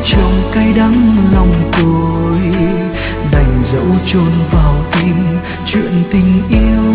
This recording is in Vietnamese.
trong cay đắng lòng tôi, đành dẫu chôn vào tim chuyện tình yêu